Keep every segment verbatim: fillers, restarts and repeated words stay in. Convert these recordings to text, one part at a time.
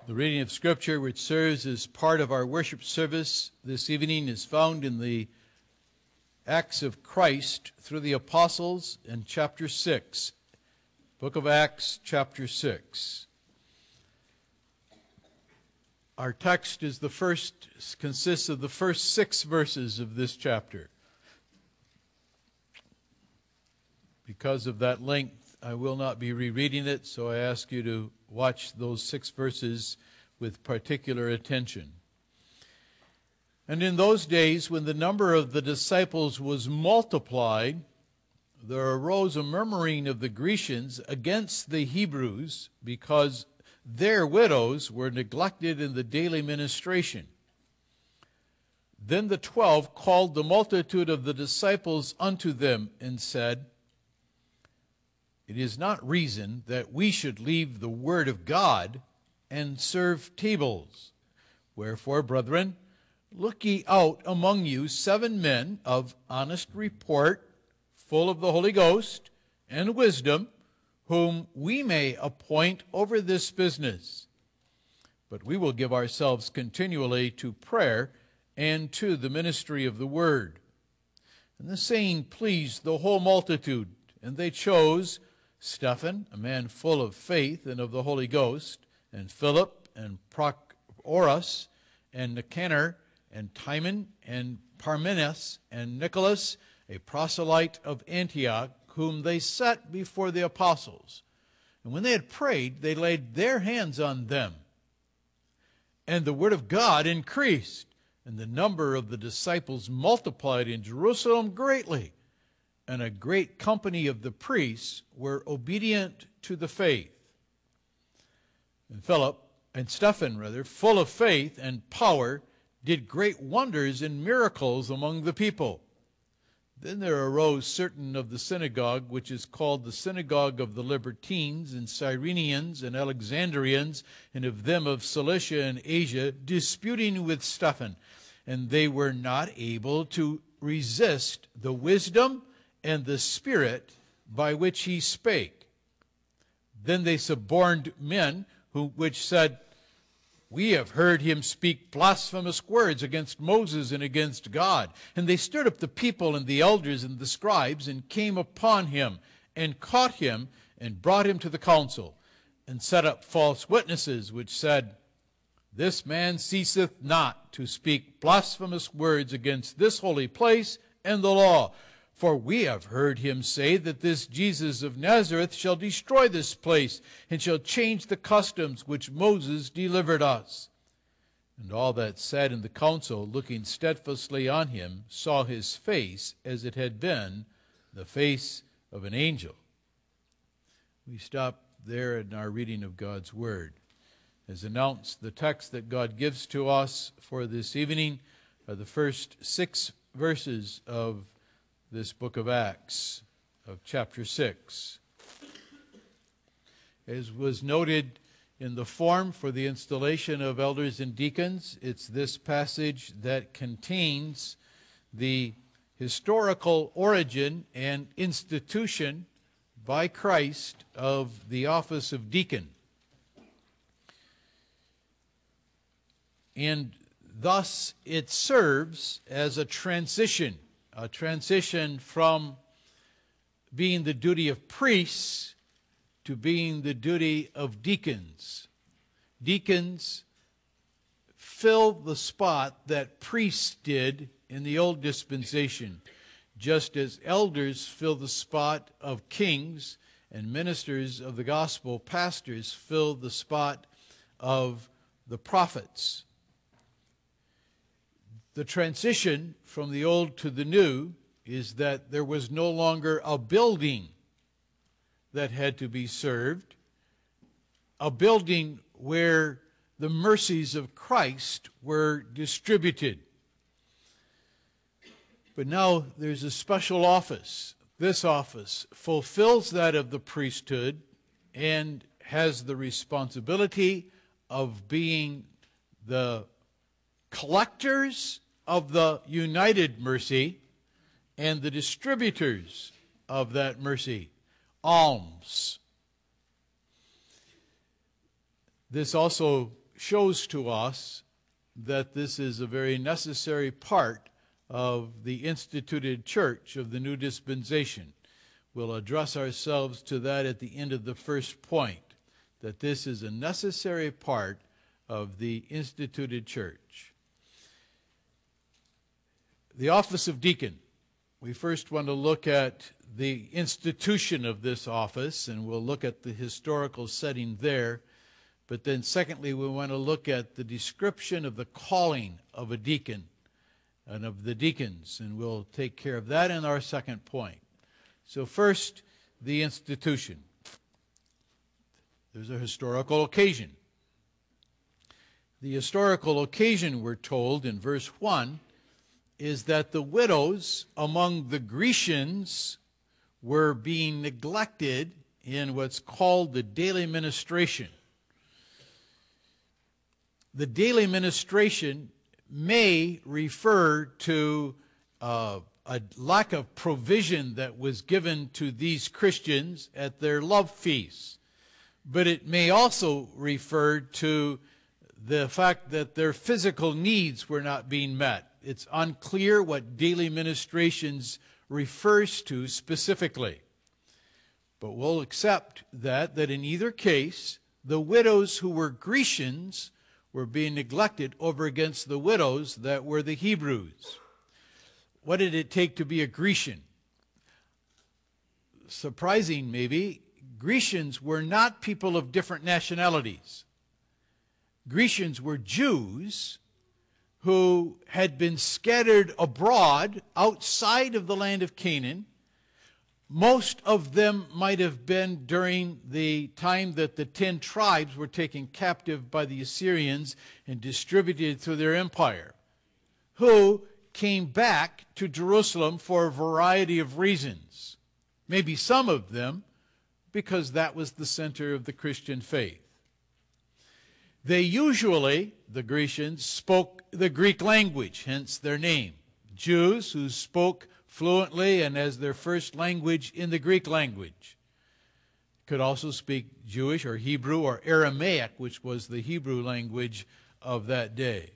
The reading of Scripture, which serves as part of our worship service this evening, is found in the Acts of Christ through the Apostles in chapter six. Book of Acts, chapter six. Our text is the first, consists of the first six verses of this chapter. Because of that length, I will not be rereading it, so I ask you to watch those six verses with particular attention. And in those days, when the number of the disciples was multiplied, there arose a murmuring of the Grecians against the Hebrews, because their widows were neglected in the daily ministration. Then the twelve called the multitude of the disciples unto them, and said, It is not reason that we should leave the word of God and serve tables. Wherefore, brethren, look ye out among you seven men of honest report, full of the Holy Ghost and wisdom, whom we may appoint over this business. But we will give ourselves continually to prayer and to the ministry of the word. And the saying pleased the whole multitude, and they chose Stephen, a man full of faith and of the Holy Ghost, and Philip, and Prochorus, and Nicanor, and Timon, and Parmenas, and Nicholas, a proselyte of Antioch, whom they set before the apostles. And when they had prayed, they laid their hands on them. And the word of God increased, and the number of the disciples multiplied in Jerusalem greatly. And a great company of the priests were obedient to the faith. And Philip, and Stephen rather, full of faith and power, did great wonders and miracles among the people. Then there arose certain of the synagogue, which is called the synagogue of the Libertines, and Cyrenians, and Alexandrians, and of them of Cilicia and Asia, disputing with Stephen. And they were not able to resist the wisdom and the spirit by which he spake. Then they suborned men, who which said, We have heard him speak blasphemous words against Moses and against God. And they stirred up the people and the elders and the scribes, and came upon him, and caught him, and brought him to the council, and set up false witnesses, which said, This man ceaseth not to speak blasphemous words against this holy place and the law. For we have heard him say that this Jesus of Nazareth shall destroy this place, and shall change the customs which Moses delivered us. And all that sat in the council, looking steadfastly on him, saw his face as it had been the face of an angel. We stop there in our reading of God's word. As announced, the text that God gives to us for this evening are the first six verses of this book of Acts, of chapter six. As was noted in the form for the installation of elders and deacons, it's this passage that contains the historical origin and institution by Christ of the office of deacon. And thus it serves as a transition A transition from being the duty of priests to being the duty of deacons. Deacons fill the spot that priests did in the old dispensation, just as elders fill the spot of kings, and ministers of the gospel, pastors, fill the spot of the prophets. The transition from the old to the new is that there was no longer a building that had to be served, a building where the mercies of Christ were distributed. But now there's a special office. This office fulfills that of the priesthood and has the responsibility of being the collectors of the united mercy and the distributors of that mercy, alms. This also shows to us that this is a very necessary part of the instituted church of the new dispensation. We'll address ourselves to that at the end of the first point, that this is a necessary part of the instituted church. The office of deacon. We first want to look at the institution of this office, and we'll look at the historical setting there. But then secondly, we want to look at the description of the calling of a deacon and of the deacons, and we'll take care of that in our second point. So first, the institution. There's a historical occasion. The historical occasion, we're told in verse one, is that the widows among the Grecians were being neglected in what's called the daily ministration. The daily ministration may refer to uh, a lack of provision that was given to these Christians at their love feasts, but it may also refer to the fact that their physical needs were not being met. It's unclear what daily ministrations refers to specifically. But we'll accept that, that in either case, the widows who were Grecians were being neglected over against the widows that were the Hebrews. What did it take to be a Grecian? Surprising, maybe, Grecians were not people of different nationalities. Grecians were Jews who had been scattered abroad outside of the land of Canaan. Most of them might have been during the time that the ten tribes were taken captive by the Assyrians and distributed through their empire, who came back to Jerusalem for a variety of reasons. Maybe some of them because that was the center of the Christian faith. They usually, the Grecians, spoke the Greek language, hence their name. Jews who spoke fluently and as their first language in the Greek language. Could also speak Jewish or Hebrew or Aramaic, which was the Hebrew language of that day.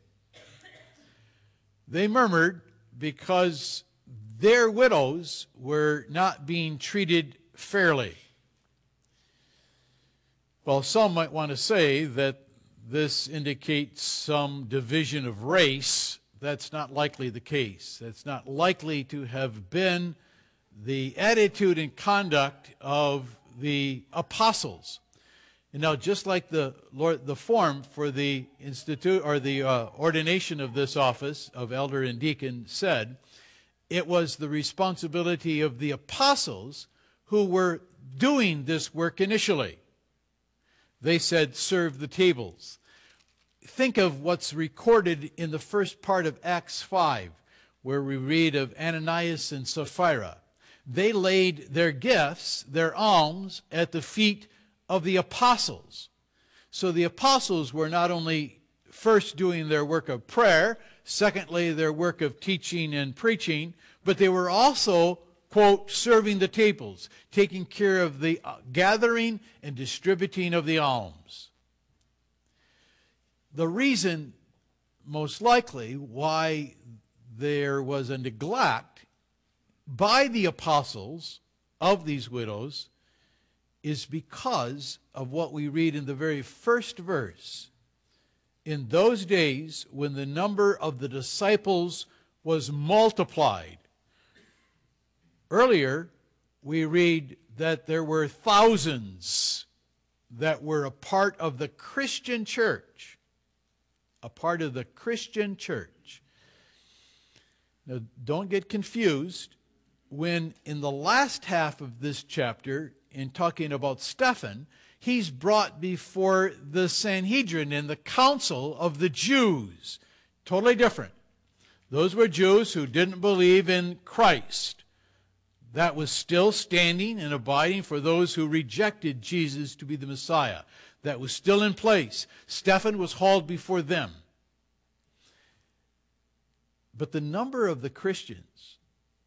They murmured because their widows were not being treated fairly. Well, some might want to say that this indicates some division of race. That's not likely the case. That's not likely to have been the attitude and conduct of the apostles. And now, just like the Lord, the form for the institute or the uh, ordination of this office of elder and deacon said, it was the responsibility of the apostles who were doing this work initially. They said, serve the tables. Think of what's recorded in the first part of Acts five, where we read of Ananias and Sapphira. They laid their gifts, their alms, at the feet of the apostles. So the apostles were not only first doing their work of prayer, secondly, their work of teaching and preaching, but they were also, quote, serving the tables, taking care of the gathering and distributing of the alms. The reason, most likely, why there was a neglect by the apostles of these widows is because of what we read in the very first verse. In those days, when the number of the disciples was multiplied. Earlier, we read that there were thousands that were a part of the Christian church. A part of the Christian church. Now, don't get confused. When in the last half of this chapter, in talking about Stephen, he's brought before the Sanhedrin and the council of the Jews. Totally different. Those were Jews who didn't believe in Christ. That was still standing and abiding for those who rejected Jesus to be the Messiah. That was still in place. Stephen was hauled before them. But the number of the Christians,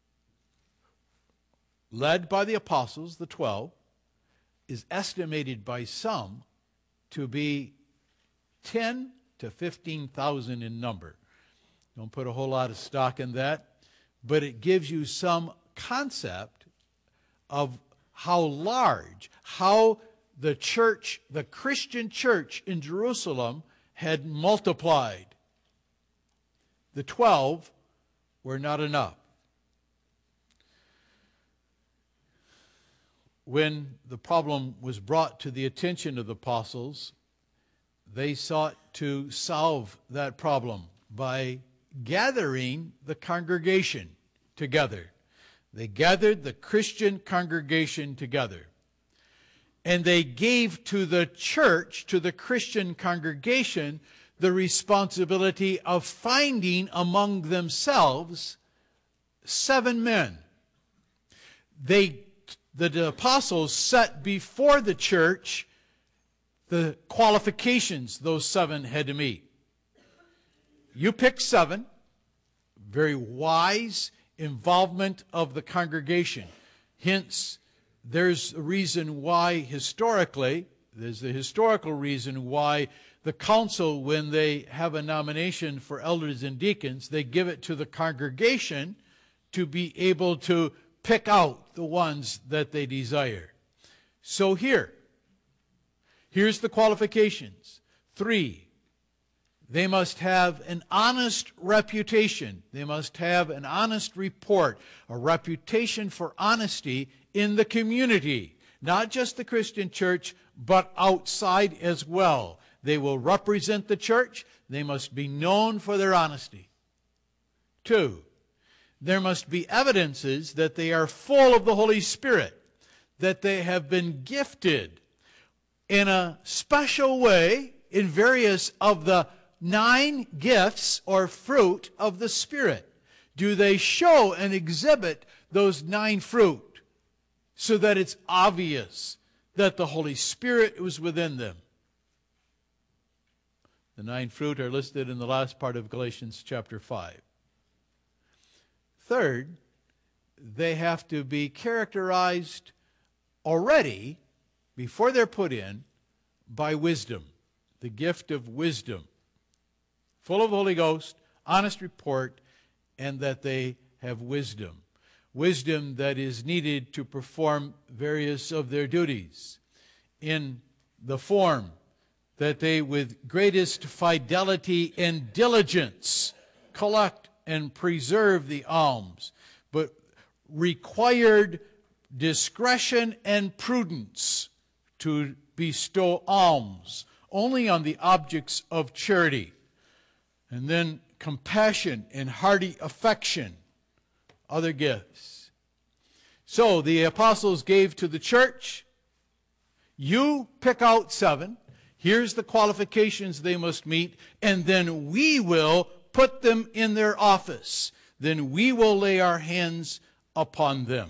led by the apostles, the twelve, is estimated by some to be ten to fifteen thousand in number. Don't put a whole lot of stock in that, but it gives you some concept of how large, how the church, the Christian church in Jerusalem had multiplied. The twelve were not enough. When the problem was brought to the attention of the apostles, they sought to solve that problem by gathering the congregation together. They gathered the Christian congregation together. And they gave to the church, to the Christian congregation, the responsibility of finding among themselves seven men. They, the apostles set before the church the qualifications those seven had to meet. You pick seven, very wise involvement of the congregation. Hence, there's a reason why historically, there's the historical reason why the council, when they have a nomination for elders and deacons, they give it to the congregation to be able to pick out the ones that they desire. So here, here's the qualifications. Three, they must have an honest reputation. They must have an honest report, a reputation for honesty in the community, not just the Christian church, but outside as well. They will represent the church. They must be known for their honesty. Two, there must be evidences that they are full of the Holy Spirit, that they have been gifted in a special way in various of the nine gifts or fruit of the Spirit. Do they show and exhibit those nine fruit so that it's obvious that the Holy Spirit was within them? The nine fruit are listed in the last part of Galatians chapter five. Third, they have to be characterized already, before they're put in, by wisdom, the gift of wisdom, full of the Holy Ghost, honest report, and that they have wisdom. Wisdom that is needed to perform various of their duties in the form that they with greatest fidelity and diligence collect and preserve the alms, but required discretion and prudence to bestow alms only on the objects of charity, and then compassion and hearty affection, other gifts. So the apostles gave to the church, you pick out seven, here's the qualifications they must meet, and then we will put them in their office. Then we will lay our hands upon them.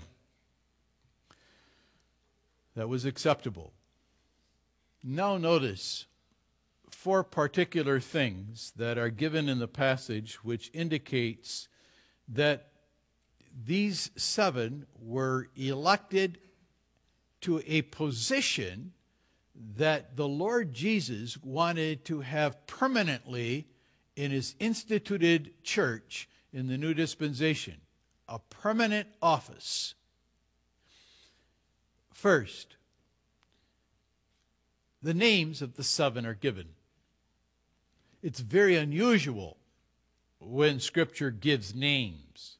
That was acceptable. Now notice four particular things that are given in the passage which indicates that these seven were elected to a position that the Lord Jesus wanted to have permanently in his instituted church in the new dispensation, a permanent office. First, the names of the seven are given. It's very unusual when Scripture gives names.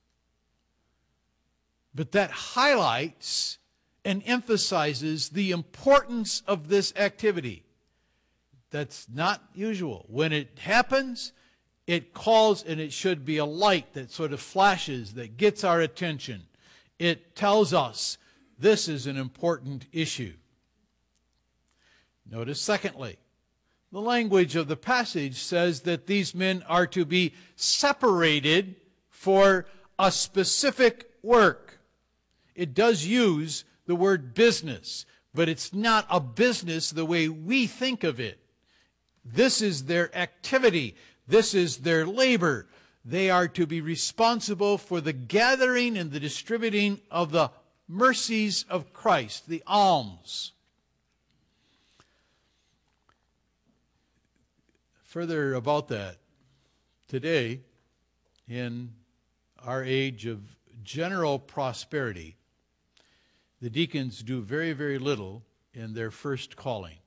But that highlights and emphasizes the importance of this activity. That's not usual. When it happens, it calls, and it should be a light that sort of flashes, that gets our attention. It tells us this is an important issue. Notice, secondly, the language of the passage says that these men are to be separated for a specific work. It does use the word business, but it's not a business the way we think of it. This is their activity. This is their labor. They are to be responsible for the gathering and the distributing of the mercies of Christ, the alms. Further about that, today, in our age of general prosperity, the deacons do very, very little in their first calling.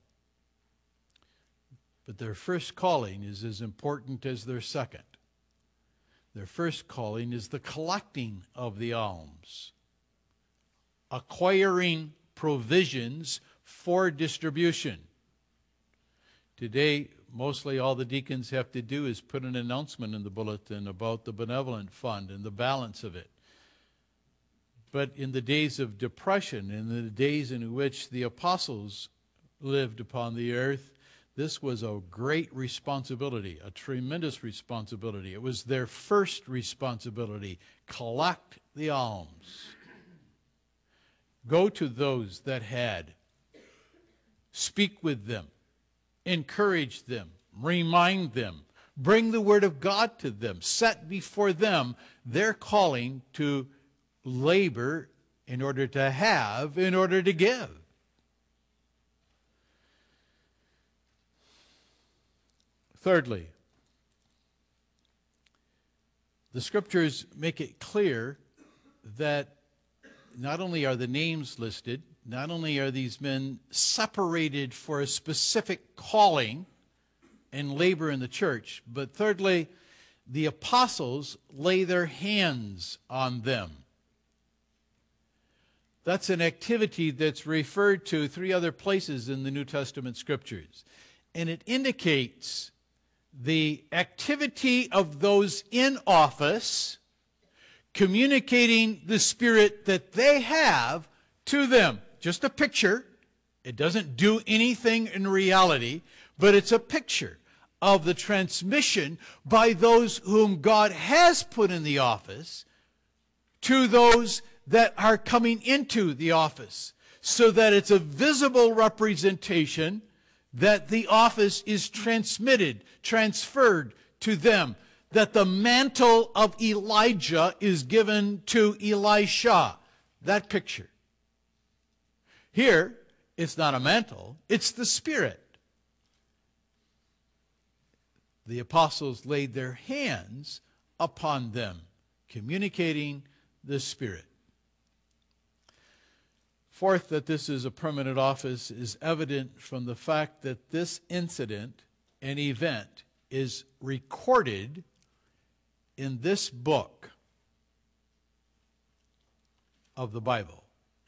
But their first calling is as important as their second. Their first calling is the collecting of the alms, acquiring provisions for distribution. Today, mostly all the deacons have to do is put an announcement in the bulletin about the benevolent fund and the balance of it. But in the days of depression, in the days in which the apostles lived upon the earth, this was a great responsibility, a tremendous responsibility. It was their first responsibility: collect the alms. Go to those that had. Speak with them. Encourage them. Remind them. Bring the Word of God to them. Set before them their calling to labor in order to have, in order to give. Thirdly, the Scriptures make it clear that not only are the names listed, not only are these men separated for a specific calling and labor in the church, but thirdly, the apostles lay their hands on them. That's an activity that's referred to three other places in the New Testament Scriptures. And it indicates the activity of those in office communicating the Spirit that they have to them. Just a picture. It doesn't do anything in reality, but it's a picture of the transmission by those whom God has put in the office to those that are coming into the office, so that it's a visible representation that the office is transmitted, transferred to them, that the mantle of Elijah is given to Elisha. That picture. Here, it's not a mantle, it's the Spirit. The apostles laid their hands upon them, communicating the Spirit. Fourth, that this is a permanent office is evident from the fact that this incident and event is recorded in this book of the Bible.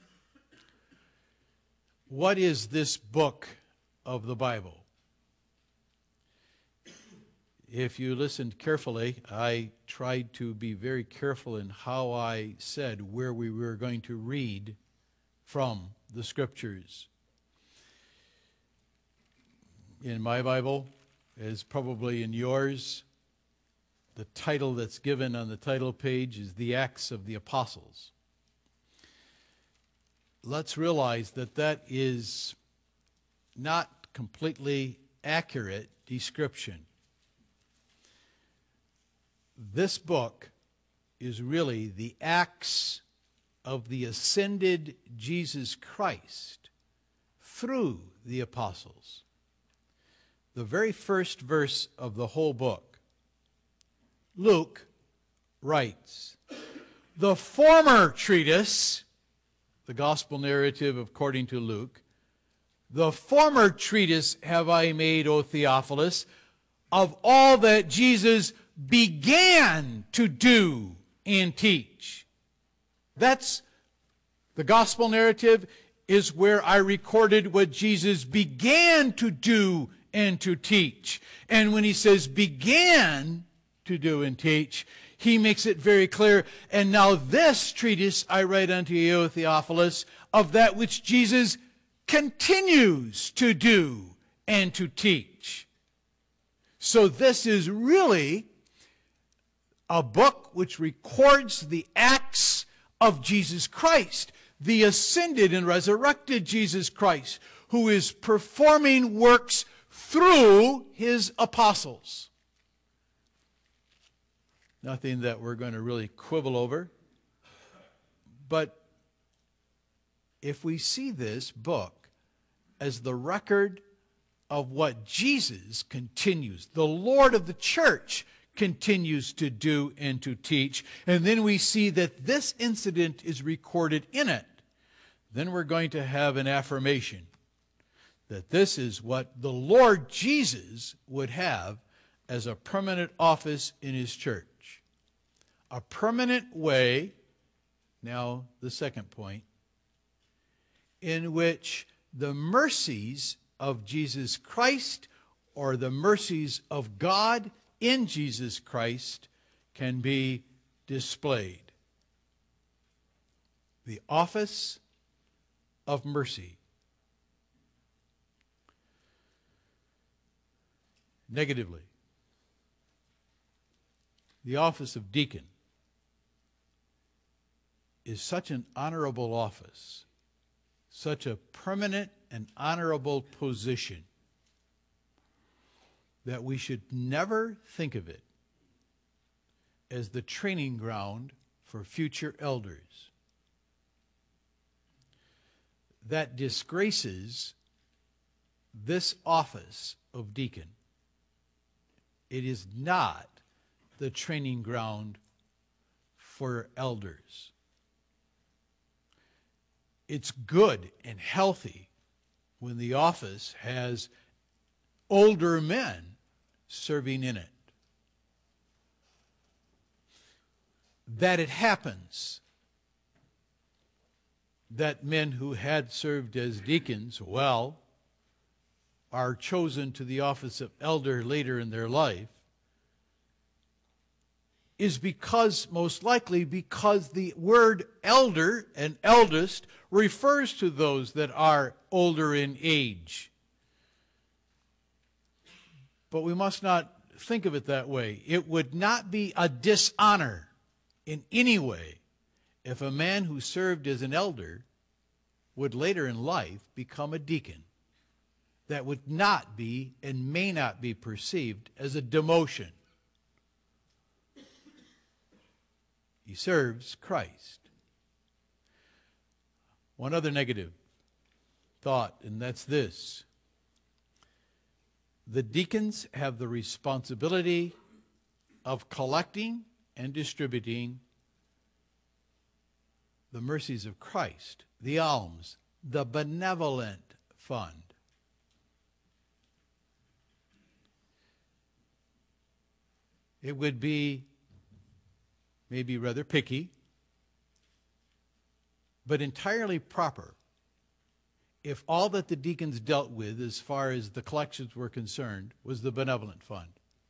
What is this book of the Bible? If you listened carefully, I tried to be very careful in how I said where we were going to read from the Scriptures. In my Bible, as probably in yours, the title that's given on the title page is The Acts of the Apostles. Let's realize that that is not completely accurate description. This book is really the Acts of the ascended Jesus Christ through the apostles. The very first verse of the whole book, Luke writes, "The former treatise," the gospel narrative according to Luke, "the former treatise have I made, O Theophilus, of all that Jesus began to do and teach." That's the gospel narrative, is where I recorded what Jesus began to do and to teach. And when he says began to do and teach, he makes it very clear. And now this treatise I write unto you, O Theophilus, of that which Jesus continues to do and to teach. So this is really a book which records the acts of Jesus Christ, the ascended and resurrected Jesus Christ, who is performing works through his apostles. Nothing that we're going to really quibble over. But if we see this book as the record of what Jesus continues, the Lord of the church, continues to do and to teach. And then we see that this incident is recorded in it. Then we're going to have an affirmation that this is what the Lord Jesus would have as a permanent office in his church. A permanent way, now the second point, in which the mercies of Jesus Christ, or the mercies of God in Jesus Christ, can be displayed. The office of mercy. Negatively, the office of deacon is such an honorable office, such a permanent and honorable position, that we should never think of it as the training ground for future elders. That disgraces this office of deacon. It is not the training ground for elders. It's good and healthy when the office has older men serving in it. That it happens that men who had served as deacons well are chosen to the office of elder later in their life is because, most likely, because the word elder and eldest refers to those that are older in age. But we must not think of it that way. It would not be a dishonor in any way if a man who served as an elder would later in life become a deacon. That would not be and may not be perceived as a demotion. He serves Christ. One other negative thought, and that's this. The deacons have the responsibility of collecting and distributing the mercies of Christ, the alms, the benevolent fund. It would be maybe rather picky, but entirely proper if all that the deacons dealt with as far as the collections were concerned was the benevolent fund.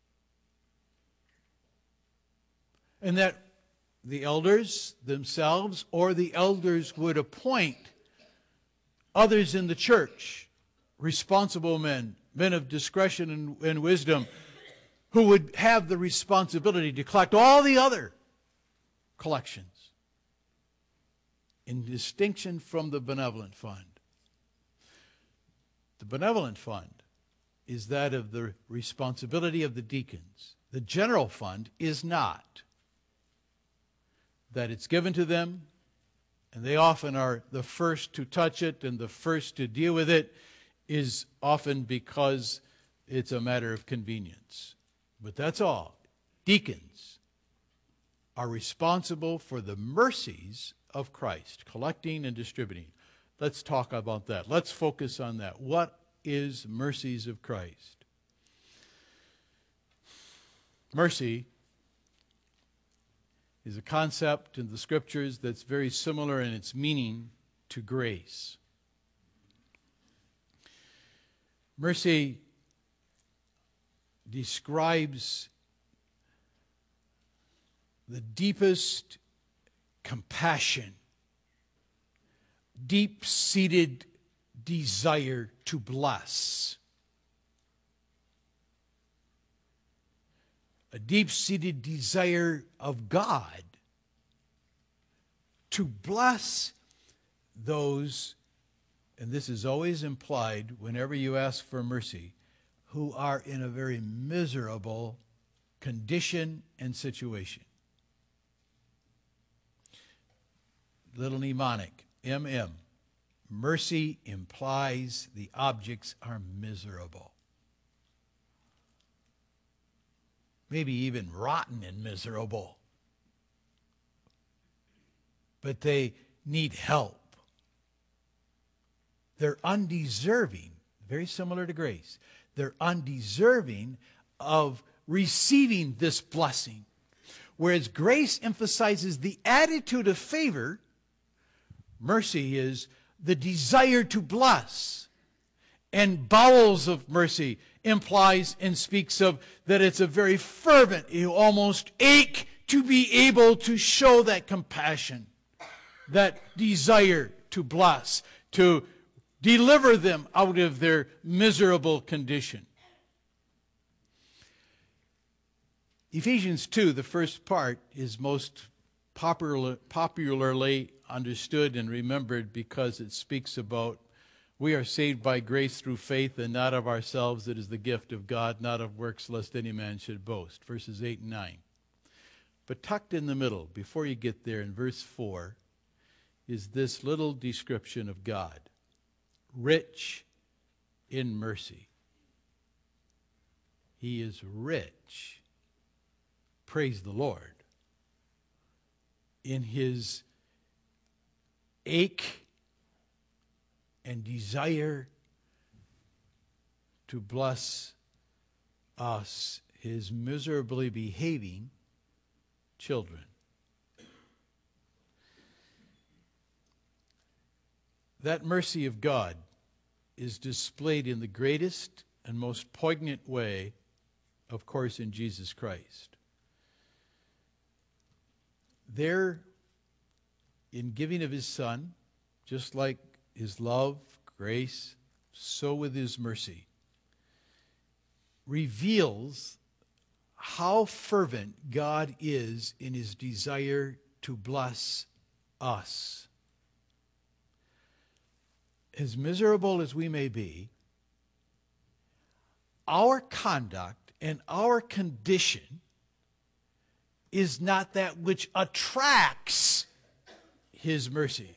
And that the elders themselves or the elders would appoint others in the church, responsible men, men of discretion and, and wisdom, who would have the responsibility to collect all the other collections in distinction from the benevolent fund. The benevolent fund is that of the responsibility of the deacons. The general fund is not. That it's given to them, and they often are the first to touch it and the first to deal with it, is often because it's a matter of convenience. But that's all. Deacons are responsible for the mercies of Christ, collecting and distributing. Let's talk about that. Let's focus on that. What is mercies of Christ? Mercy is a concept in the Scriptures that's very similar in its meaning to grace. Mercy describes the deepest compassion, deep-seated desire to bless. A deep-seated desire of God to bless those, and this is always implied whenever you ask for mercy, who are in a very miserable condition and situation. Little mnemonic, M M. mercy implies the objects are miserable. Maybe even rotten and miserable. But they need help. They're undeserving, very similar to grace. They're undeserving of receiving this blessing. Whereas grace emphasizes the attitude of favor, mercy is the desire to bless. And bowels of mercy implies and speaks of that it's a very fervent, you almost ache to be able to show that compassion, that desire to bless, to deliver them out of their miserable condition. Ephesians two, the first part, is most popular, popularly understood and remembered because it speaks about we are saved by grace through faith and not of ourselves. It is the gift of God, not of works, lest any man should boast. Verses eight and nine. But tucked in the middle, before you get there, in verse four, is this little description of God. Rich in mercy. He is rich. Praise the Lord. In his ache and desire to bless us, his miserably behaving children. That mercy of God is displayed in the greatest and most poignant way, of course, in Jesus Christ. There, in giving of his Son, just like his love, grace, so with his mercy, reveals how fervent God is in his desire to bless us. As miserable as we may be, our conduct and our condition is not that which attracts his mercy.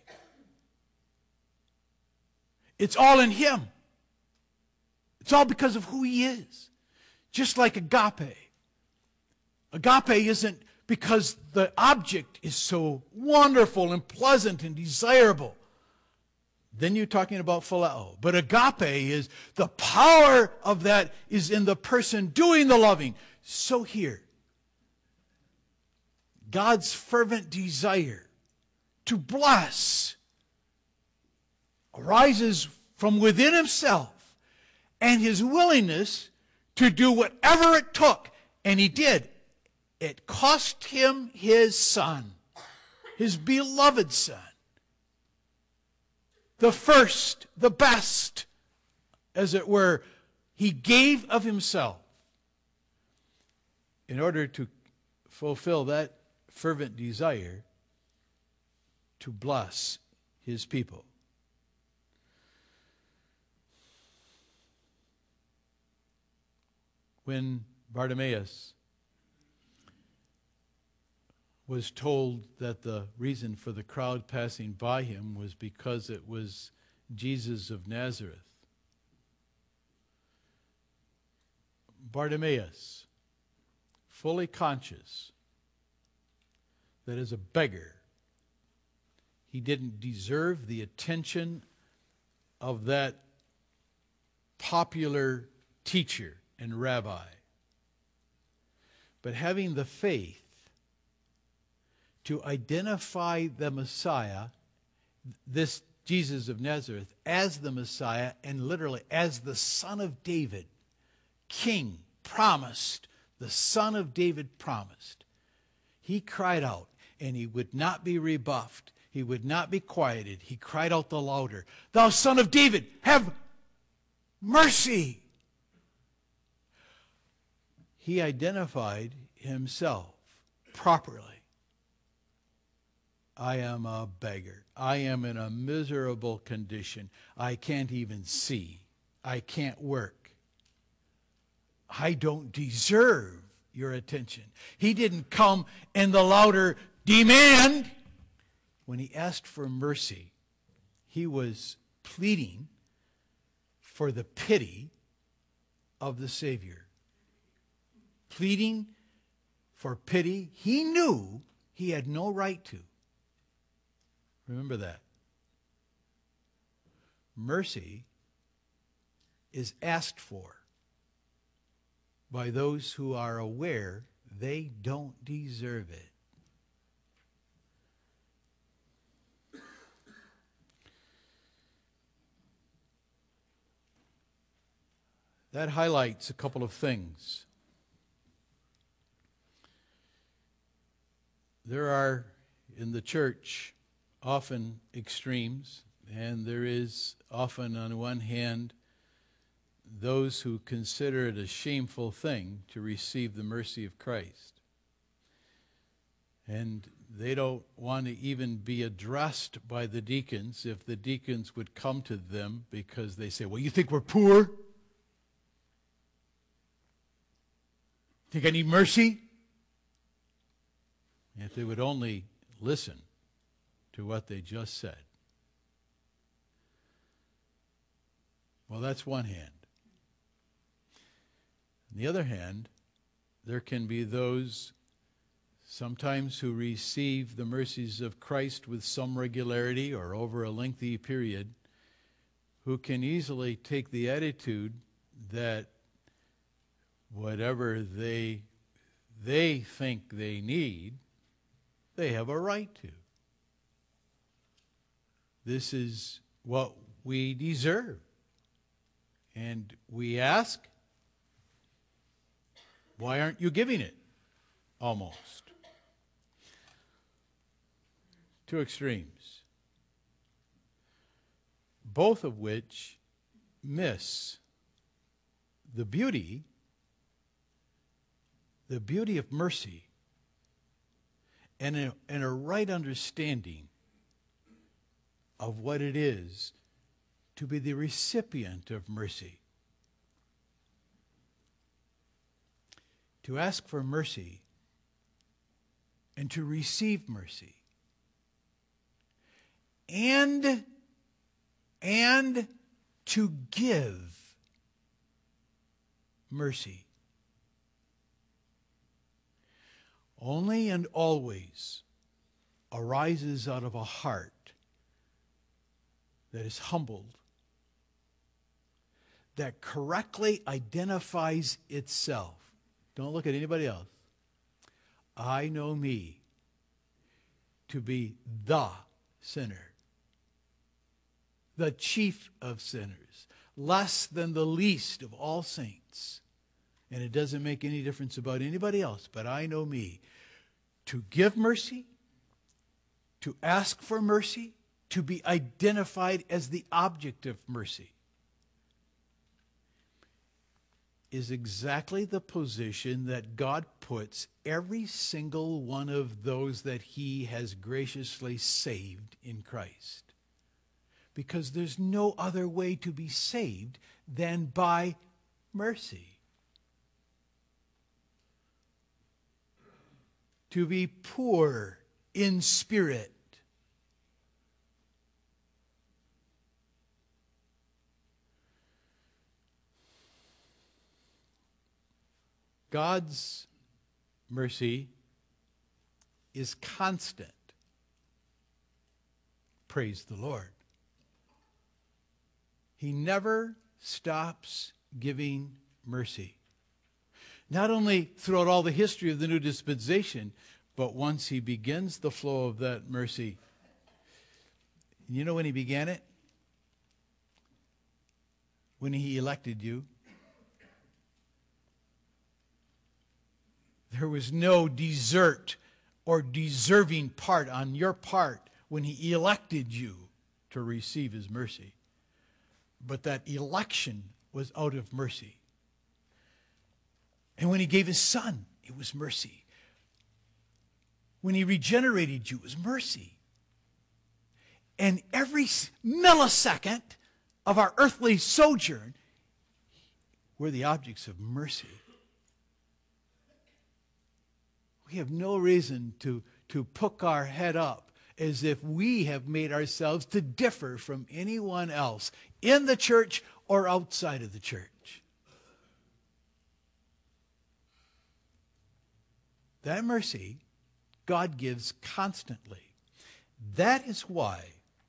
It's all in him. It's all because of who he is. Just like agape. Agape isn't because the object is so wonderful and pleasant and desirable. Then you're talking about phileo. But agape is the power of that is in the person doing the loving. So here, God's fervent desire to bless arises from within himself and his willingness to do whatever it took. And he did. It cost him his Son, his beloved Son. The first, the best, as it were, he gave of himself in order to fulfill that fervent desire to bless his people. When Bartimaeus was told that the reason for the crowd passing by him was because it was Jesus of Nazareth, Bartimaeus, fully conscious that as a beggar, he didn't deserve the attention of that popular teacher and rabbi, but having the faith to identify the Messiah, this Jesus of Nazareth, as the Messiah and literally as the Son of David, King, promised, the Son of David promised. He cried out, and he would not be rebuffed. He would not be quieted. He cried out the louder, "Thou Son of David, have mercy." He identified himself properly. I am a beggar. I am in a miserable condition. I can't even see. I can't work. I don't deserve your attention. He didn't come in the louder demand. When he asked for mercy, He was pleading for the pity of the Savior. Pleading for pity he knew he had no right to. Remember that. Mercy is asked for by those who are aware they don't deserve it. That highlights a couple of things. There are in the church often extremes, and there is often on one hand those who consider it a shameful thing to receive the mercy of Christ. And they don't want to even be addressed by the deacons if the deacons would come to them, because they say, well, you think we're poor? Think I need mercy? If they would only listen to what they just said. Well, that's one hand. On the other hand, there can be those sometimes who receive the mercies of Christ with some regularity or over a lengthy period, who can easily take the attitude that whatever they they think they need, they have a right to. This is what we deserve. And we ask, why aren't you giving it? Almost. Two extremes. Both of which miss the beauty, the beauty of mercy, and a, and a right understanding of what it is to be the recipient of mercy. To ask for mercy and to receive mercy. And, and to give mercy. Only and always arises out of a heart that is humbled, that correctly identifies itself. Don't look at anybody else. I know me to be the sinner, the chief of sinners, less than the least of all saints. And it doesn't make any difference about anybody else, but I know me. To give mercy, to ask for mercy, to be identified as the object of mercy, is exactly the position that God puts every single one of those that he has graciously saved in Christ. Because there's no other way to be saved than by mercy. To be poor in spirit. God's mercy is constant. Praise the Lord. He never stops giving mercy. Not only throughout all the history of the new dispensation, but once he begins the flow of that mercy. You know when he began it? When he elected you. There was no desert or deserving part on your part when he elected you to receive his mercy. But that election was out of mercy. And when he gave his son, it was mercy. When he regenerated you, it was mercy. And every millisecond of our earthly sojourn, we're the objects of mercy. We have no reason to, to poke our head up as if we have made ourselves to differ from anyone else in the church or outside of the church. That mercy God gives constantly. That is why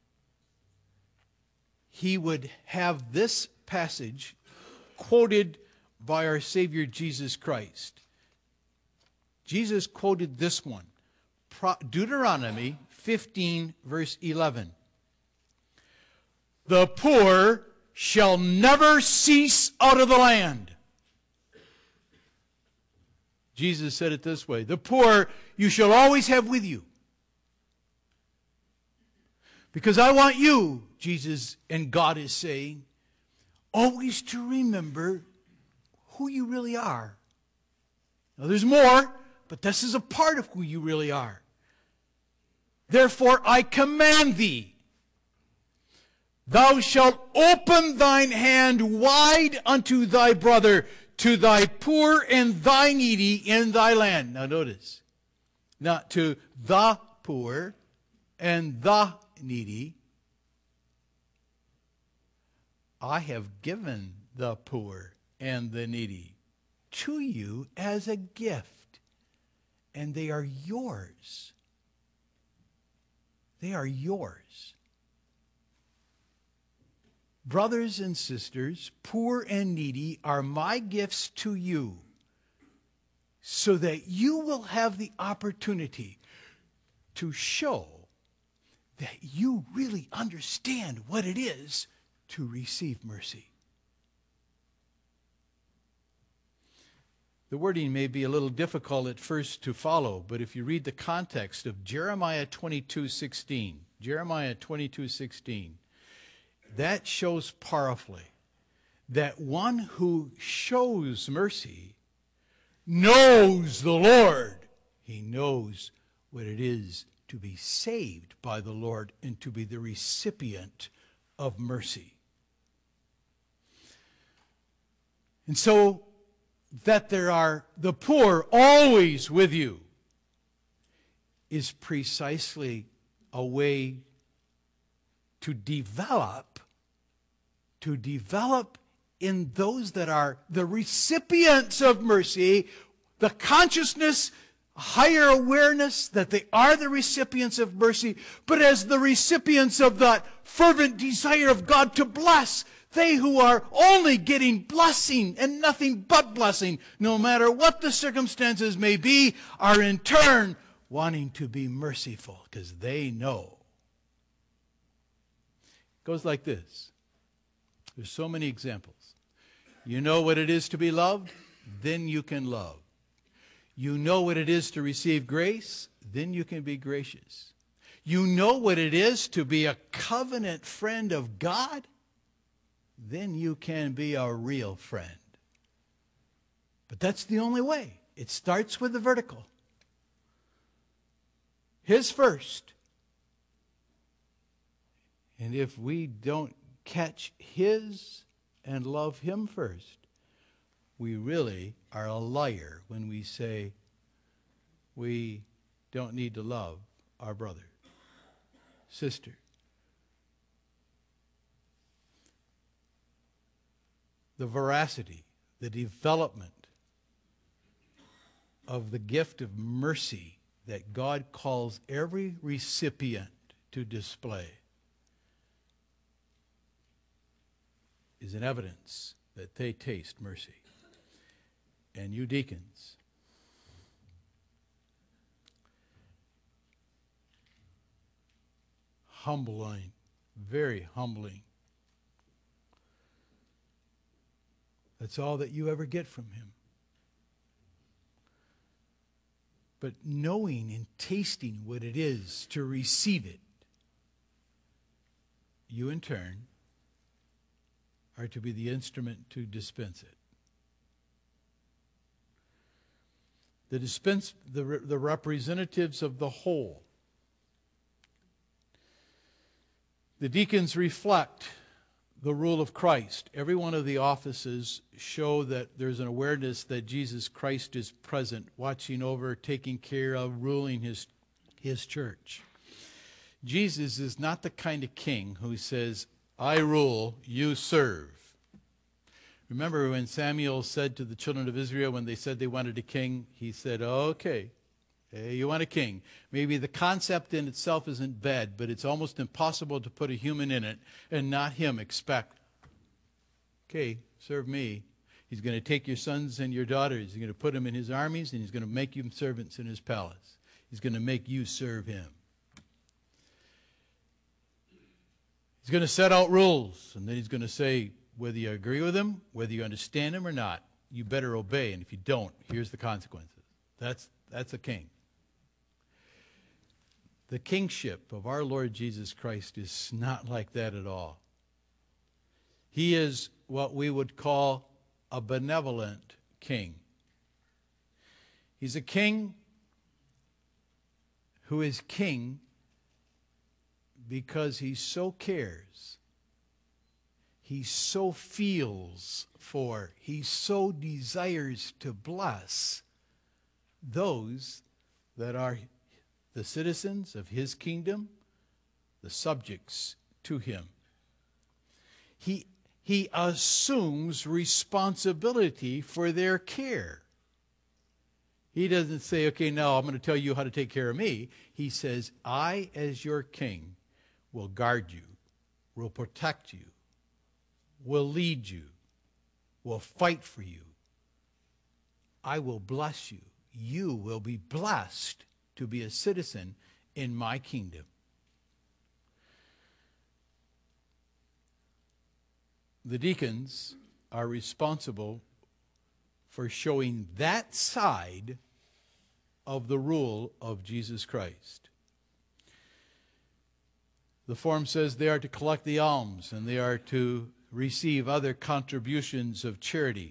he would have this passage quoted by our Savior Jesus Christ. Jesus quoted this one, Deuteronomy fifteen, verse eleven. The poor shall never cease out of the land. Jesus said it this way, the poor you shall always have with you. Because I want you, Jesus and God is saying, always to remember who you really are. Now there's more, but this is a part of who you really are. Therefore I command thee, thou shalt open thine hand wide unto thy brother, to thy poor and thy needy in thy land. Now notice, not to the poor and the needy. I have given the poor and the needy to you as a gift, and they are yours. They are yours. Brothers and sisters, poor and needy are my gifts to you, so that you will have the opportunity to show that you really understand what it is to receive mercy. The wording may be a little difficult at first to follow, but if you read the context of Jeremiah twenty-two sixteen, Jeremiah twenty-two sixteen, that shows powerfully that one who shows mercy knows the Lord. He knows what it is to be saved by the Lord and to be the recipient of mercy. And so that there are the poor always with you is precisely a way to develop, to develop in those that are the recipients of mercy, the consciousness, higher awareness that they are the recipients of mercy, but as the recipients of that fervent desire of God to bless, they who are only getting blessing and nothing but blessing, no matter what the circumstances may be, are in turn wanting to be merciful because they know. It goes like this. There's so many examples. You know what it is to be loved? Then you can love. You know what it is to receive grace? Then you can be gracious. You know what it is to be a covenant friend of God? Then you can be a real friend. But that's the only way. It starts with the vertical. His first. And if we don't catch his and love him first, we really are a liar when we say we don't need to love our brother, sister. The veracity, the development of the gift of mercy that God calls every recipient to display is an evidence that they taste mercy. And you deacons, humbling, very humbling. That's all that you ever get from him. But knowing and tasting what it is to receive it, you in turn are to be the instrument to dispense it. The dispense, the, the representatives of the whole. The deacons reflect the rule of Christ. Every one of the offices show that there's an awareness that Jesus Christ is present, watching over, taking care of, ruling his, his church. Jesus is not the kind of king who says, I rule, you serve. Remember when Samuel said to the children of Israel when they said they wanted a king, he said, okay, hey, you want a king. Maybe the concept in itself isn't bad, but it's almost impossible to put a human in it and not him expect, okay, serve me. He's going to take your sons and your daughters. He's going to put them in his armies, and he's going to make you servants in his palace. He's going to make you serve him. He's going to set out rules, and then he's going to say, whether you agree with him, whether you understand him or not, you better obey. And if you don't, here's the consequences. That's, that's a king. The kingship of our Lord Jesus Christ is not like that at all. He is what we would call a benevolent king. He's a king who is king because he so cares, he so feels for, he so desires to bless those that are the citizens of his kingdom, the subjects to him. He He assumes responsibility for their care. He doesn't say, okay, now I'm going to tell you how to take care of me. He says, I, as your king, will guard you, will protect you, will lead you, will fight for you. I will bless you. You will be blessed to be a citizen in my kingdom. The deacons are responsible for showing that side of the rule of Jesus Christ. The form says they are to collect the alms and they are to receive other contributions of charity.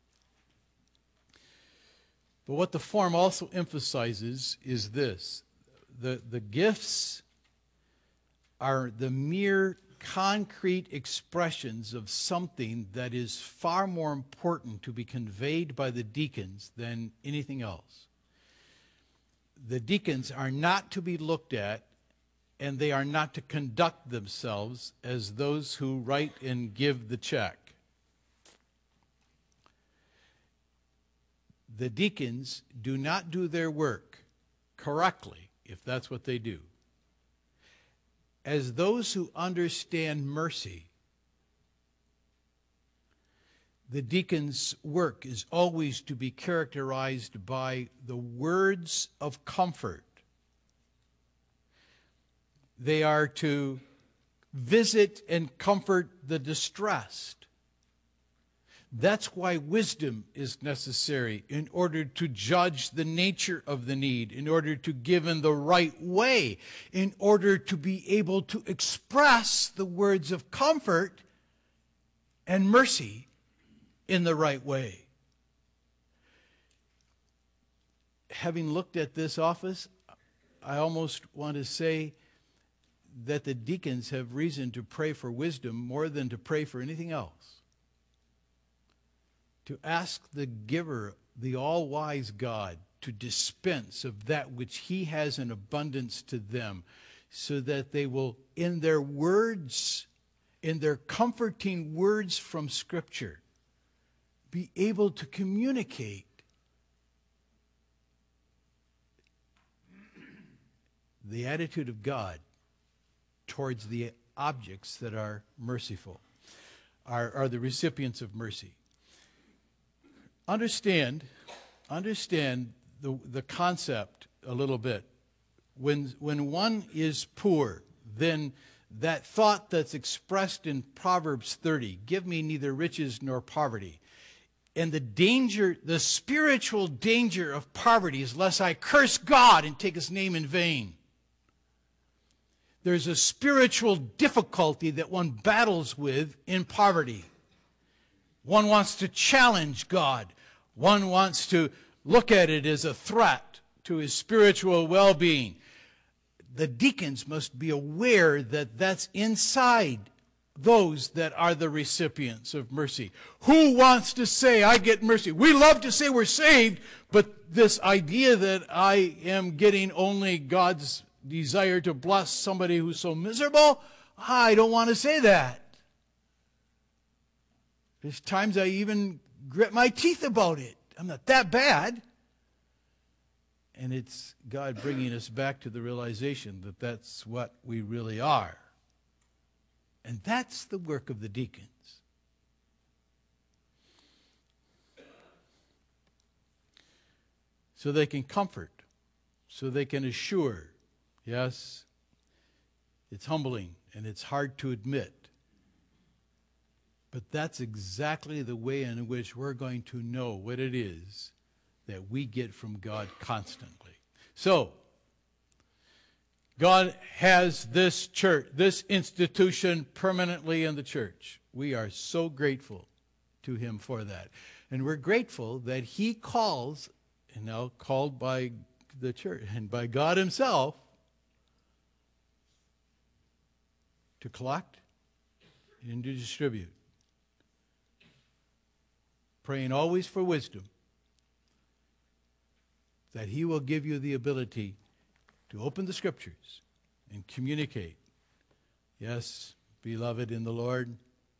But what the form also emphasizes is this. The, the gifts are the mere concrete expressions of something that is far more important to be conveyed by the deacons than anything else. The deacons are not to be looked at, and they are not to conduct themselves as those who write and give the check. The deacons do not do their work correctly, if that's what they do, as those who understand mercy. The deacon's work is always to be characterized by the words of comfort. They are to visit and comfort the distressed. That's why wisdom is necessary, in order to judge the nature of the need, in order to give in the right way, in order to be able to express the words of comfort and mercy in the right way. Having looked at this office, I almost want to say that the deacons have reason to pray for wisdom more than to pray for anything else. To ask the giver, the all-wise God, to dispense of that which he has in abundance to them, so that they will, in their words, in their comforting words from Scripture, be able to communicate the attitude of God towards the objects that are merciful, are, are the recipients of mercy. Understand, understand the, the concept a little bit. When, when one is poor, then that thought that's expressed in Proverbs thirty, give me neither riches nor poverty. And the danger, the spiritual danger of poverty is lest I curse God and take his name in vain. There's a spiritual difficulty that one battles with in poverty. One wants to challenge God. One wants to look at it as a threat to his spiritual well-being. The deacons must be aware that that's inside those that are the recipients of mercy. Who wants to say, I get mercy? We love to say we're saved, but this idea that I am getting only God's desire to bless somebody who's so miserable. I don't want to say that. There's times I even grit my teeth about it. I'm not that bad. And it's God bringing us back to the realization that that's what we really are. And that's the work of the deacons. So they can comfort, so they can assure. Yes, it's humbling and it's hard to admit. But that's exactly the way in which we're going to know what it is that we get from God constantly. So, God has this church, this institution permanently in the church. We are so grateful to Him for that. And we're grateful that He calls, and now called by the church and by God Himself, to collect and to distribute. Praying always for wisdom, that He will give you the ability to open the Scriptures and communicate. Yes, beloved in the Lord,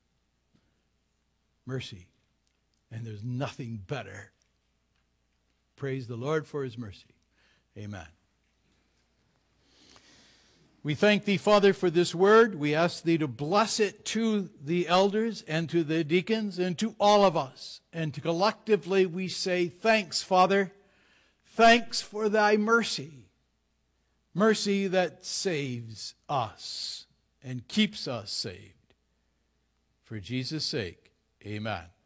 mercy. And there's nothing better. Praise the Lord for His mercy. Amen. We thank Thee, Father, for this word. We ask Thee to bless it to the elders and to the deacons and to all of us. And to collectively we say, thanks, Father. Thanks for Thy mercy. Mercy that saves us and keeps us saved. For Jesus' sake, amen.